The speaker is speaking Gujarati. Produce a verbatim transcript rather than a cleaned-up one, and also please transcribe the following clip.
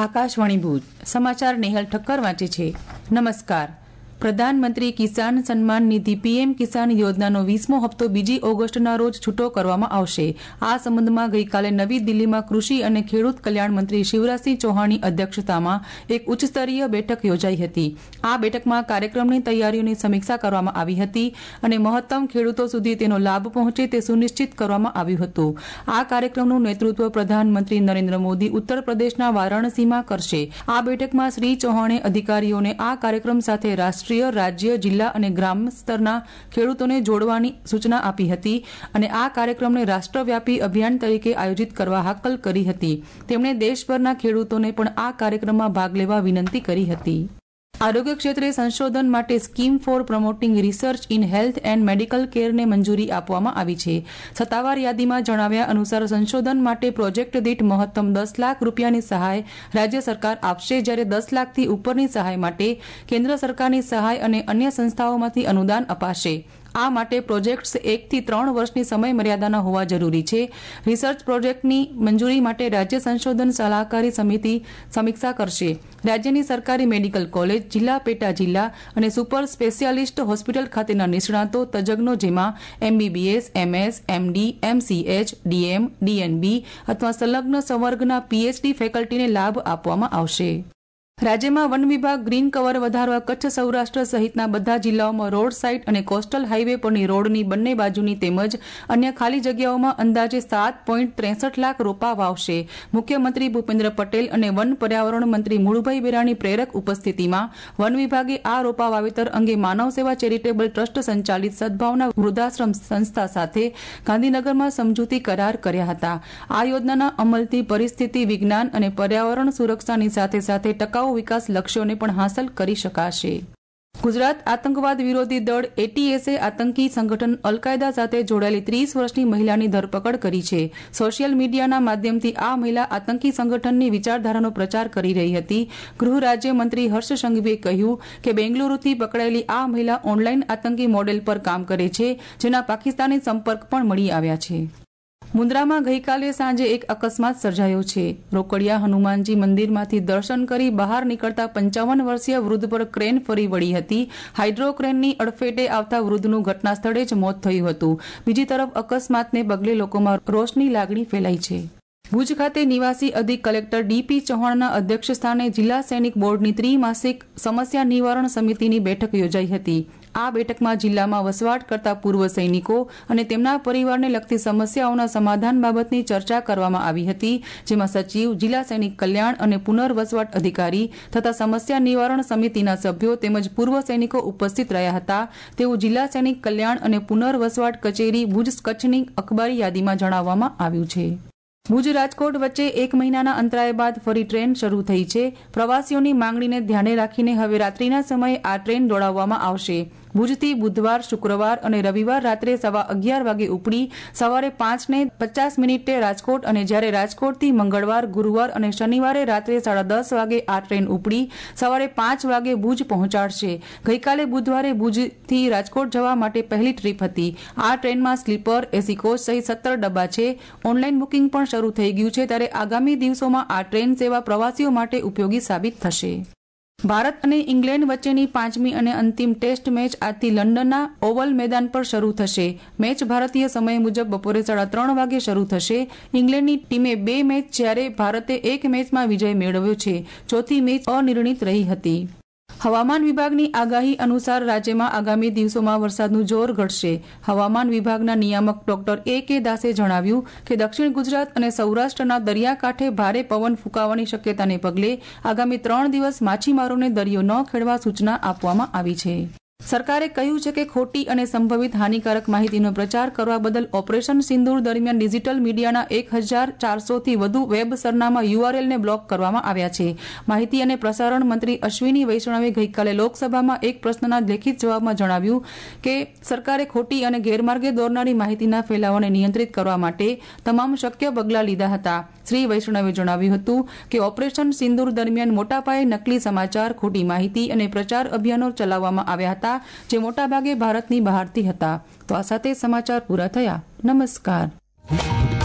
આકાશવાણી ભુજ સમાચાર નેહલ ઠક્કર વાંચે છે. નમસ્કાર. પ્રધાનમંત્રી કિસાન સન્માન નિધિ પીએમ કિસાન યોજનાનો વીસમો હપ્તો બીજી ઓગસ્ટના રોજ છૂટો કરવામાં આવશે. આ સંબંધમાં ગઈકાલે નવી દિલ્હીમાં કૃષિ અને ખેડૂત કલ્યાણ મંત્રી શિવરાજસિંહ ચૌહાણની અધ્યક્ષતામાં એક ઉચ્ચસ્તરીય બેઠક યોજાઈ હતી. આ બેઠકમાં કાર્યક્રમની તૈયારીઓની સમીક્ષા કરવામાં આવી હતી અને મહત્તમ ખેડૂતો સુધી તેનો લાભ પહોંચે તે સુનિશ્ચિત કરવામાં આવ્યું હતું. આ કાર્યક્રમનું નેતૃત્વ પ્રધાનમંત્રી નરેન્દ્ર મોદી ઉત્તર પ્રદેશના વારાણસીમાં કરશે. આ બેઠકમાં શ્રી ચૌહાણે અધિકારીઓને આ કાર્યક્રમ સાથે રાષ્ટ્રીય રાજ્ય જિલ્લા અને ગ્રામ સ્તરના ખેડૂતોને જોડવાની સૂચના આપી હતી અને આ કાર્યક્રમને રાષ્ટ્રવ્યાપી અભિયાન તરીકે આયોજિત કરવા હાકલ કરી હતી. તેમણે દેશભરના ખેડૂતોને પણ આ કાર્યક્રમમાં ભાગ લેવા વિનંતી કરી હતી. આરોગ્ય ક્ષેત્રે સંશોધન માટે scheme for promoting research in health and medical કેરને મંજૂરી આપવામાં આવી છે. સત્તાવાર યાદીમાં જણાવ્યા અનુસાર સંશોધન માટે પ્રોજેક્ટ દીઠ મહત્તમ દસ લાખ રૂપિયાની સહાય રાજ્ય સરકાર આપશે, જ્યારે દસ લાખથી ઉપરની સહાય માટે કેન્દ્ર સરકારની સહાય અને અન્ય સંસ્થાઓમાંથી અનુદાન અપાશે. આ માટે પ્રોજેક્ટ્સ એકથી ત્રણ વર્ષની સમય મર્યાદાના હોવા જરૂરી છે. રિસર્ચ પ્રોજેક્ટની મંજૂરી માટે રાજ્ય સંશોધન સલાહકારી સમિતિ સમીક્ષા કરશે. રાજ્યની સરકારી મેડિકલ કોલેજ, જિલ્લા પેટા જિલ્લા અને સુપર સ્પેશિયાલિસ્ટ હોસ્પિટલ ખાતેના નિષ્ણાતો તજજ્ઞો, જેમાં MBBS, MS, MD, MCh, DM, DNB અથવા સંલગ્ન સંવર્ગના પીએચડી ફેકલ્ટીને લાભ આપવામાં આવશે. રાજ્યમાં વન વિભાગ ગ્રીન કવર વધારવા કચ્છ, સૌરાષ્ટ્ર સહિતના બધા જિલ્લાઓમાં રોડ સાઇડ અને કોસ્ટલ હાઇવે પરની રોડની બંને બાજુની તેમજ અન્ય ખાલી જગ્યાઓમાં અંદાજે સાત પોઈન્ટ ત્રેસઠ લાખ રોપા વાવશે. મુખ્યમંત્રી ભૂપેન્દ્ર પટેલ અને વન પર્યાવરણ મંત્રી મુળુભાઈ બેરાની પ્રેરક ઉપસ્થિતિમાં વન વિભાગે આ રોપા વાવેતર અંગે માનવ સેવા ચેરિટેબલ ટ્રસ્ટ સંચાલિત સદભાવના વૃદ્ધાશ્રમ સંસ્થા સાથે ગાંધીનગરમાં સમજૂતી કરાર કર્યા હતા. આ યોજનાના અમલથી પરિસ્થિતિ વિજ્ઞાન અને પર્યાવરણ સુરક્ષાની સાથે સાથે ટકાઉ વિકાસ લક્ષ્યોને પણ હાંસલ કરી શકાશે. ગુજરાત આતંકવાદ વિરોધી દળ એટીએસે આતંકી સંગઠન અલકાયદા સાથે જોડાયેલી ત્રીસ વર્ષની મહિલાની ધરપકડ કરી છે. સોશિયલ મીડિયાના માધ્યમથી આ મહિલા આતંકી સંગઠનની વિચારધારાનો પ્રચાર કરી રહી હતી. ગૃહ રાજ્યમંત્રી હર્ષ સંઘવીએ કહ્યું કે બેંગલુરુથી પકડાયેલી આ મહિલા ઓનલાઈન આતંકી મોડેલ પર કામ કરે છે, જેના પાકિસ્તાની સંપર્ક પણ મળી આવ્યા છે. મુન્દ્રામાં ગઈકાલે સાંજે એક અકસ્માત સર્જાયો છે. રોકડિયા હનુમાનજી મંદિરમાંથી દર્શન કરી બહાર નીકળતા પંચાવન વર્ષીય વૃદ્ધ પર ક્રેન ફરી વળી હતી. હાઇડ્રો ક્રેનની અડફેટે આવતા વૃદ્ધનું ઘટના સ્થળે જ મોત થયું હતું. બીજી તરફ અકસ્માતને પગલે લોકોમાં રોષની લાગણી ફેલાઈ છે. ભુજ ખાતે નિવાસી અધિક કલેક્ટર ડીપી ચૌહાણના અધ્યક્ષસ્થાને જિલ્લા સૈનિક બોર્ડની ત્રિમાસિક સમસ્યા નિવારણ સમિતિની બેઠક યોજાઈ હતી. આ બેઠકમાં જિલ્લામાં વસવાટ કરતા પૂર્વ સૈનિકો અને તેમના પરિવારને લગતી સમસ્યાઓના સમાધાન બાબતની ચર્ચા કરવામાં આવી હતી, જેમાં સચિવ, જિલ્લા સૈનિક કલ્યાણ અને પુનર્વસવાટ અધિકારી તથા સમસ્યા નિવારણ સમિતિના સભ્યો તેમજ પૂર્વ સૈનિકો ઉપસ્થિત રહ્યા હતા, તેવું જિલ્લા સૈનિક કલ્યાણ અને પુનર્વસવાટ કચેરી ભુજ કચ્છની અખબારી યાદીમાં જણાવવામાં આવ્યું છે. ભુજ રાજકોટ વચ્ચે એક મહિનાના અંતરાય બાદ ફરી ટ્રેન શરૂ થઈ છે. પ્રવાસીઓની માંગણીને ધ્યાને રાખીને હવે રાત્રિના સમયે આ ટ્રેન દોડાવવામાં આવશે. ભુજથી બુધવાર, શુક્રવાર અને રવિવાર રાત્રે સવા અગિયાર વાગે ઉપડી સવારે પાંચ ને પચાસ મિનિટે રાજકોટ અને જ્યારે રાજકોટથી મંગળવાર, ગુરુવાર અને શનિવારે રાત્રે સાડા દસ વાગે આ ટ્રેન ઉપડી સવારે પાંચ વાગે ભુજ પહોંચાડશે. ગઈકાલે બુધવારે ભુજથી રાજકોટ જવા માટે પહેલી ટ્રીપ હતી. આ ટ્રેનમાં સ્લીપર, એસી કોચ સહિત સત્તર ડબ્બા છે. ઓનલાઈન બુકિંગ પણ શરૂ થઈ ગયું છે, ત્યારે આગામી દિવસોમાં આ ટ્રેન સેવા પ્રવાસીઓ માટે ઉપયોગી સાબિત થશે. ભારત અને ઇંગ્લેન્ડ વચ્ચેની પાંચમી અને અંતિમ ટેસ્ટ મેચ આજથી લંડનના ઓવલ મેદાન પર શરૂ થશે. મેચ ભારતીય સમય મુજબ બપોરે સાડા ત્રણ વાગે શરૂ થશે. ઇંગ્લેન્ડની ટીમે બે મેચ જ્યારે ભારતે એક મેચમાં વિજય મેળવ્યો છે. ચોથી મેચ અનિર્ણિત રહી હતી. હવામાન વિભાગની આગાહી અનુસાર રાજ્યમાં આગામી દિવસોમાં વરસાદનું જોર ઘટશે. હવામાન વિભાગના નિયામક ડોક્ટર એ કે દાસે જણાવ્યું કે દક્ષિણ ગુજરાત અને સૌરાષ્ટ્રના દરિયાકાંઠે ભારે પવન ફૂંકાવાની શક્યતાને પગલે આગામી ત્રણ દિવસ માછીમારોને દરિયો ન ખેડવા સૂચના આપવામાં આવી છે. સરકારે કહ્યું છે કે ખોટી અને સંભવિત હાનિકારક માહિતીનો પ્રચાર કરવા બદલ ઓપરેશન સિંદૂર દરમિયાન ડિજિટલ મીડિયાના એક હજાર ચારસોથી વધુ વેબ સરનામા યુઆરએલને બ્લોક કરવામાં આવ્યા છે. માહિતી અને પ્રસારણ મંત્રી અશ્વિની વૈષ્ણવે ગઈકાલે લોકસભામાં એક પ્રશ્નના લેખિત જવાબમાં જણાવ્યું કે સરકારે ખોટી અને ગેરમાર્ગે દોરનારી માહિતીના ફેલાવાને નિયંત્રિત કરવા માટે તમામ શક્ય પગલાં લીધા હતા. શ્રી વૈષ્ણવે જણાવ્યું હતું કે ઓપરેશન સિંદૂર દરમિયાન મોટા પાયે નકલી સમાચાર, ખોટી માહિતી અને પ્રચાર અભિયાનો ચલાવવામાં આવ્યા હતા, જે મોટાભાગે ભારતની બહારથી હતા. તો આ સાથે સમાચાર પૂરા થયા. નમસ્કાર.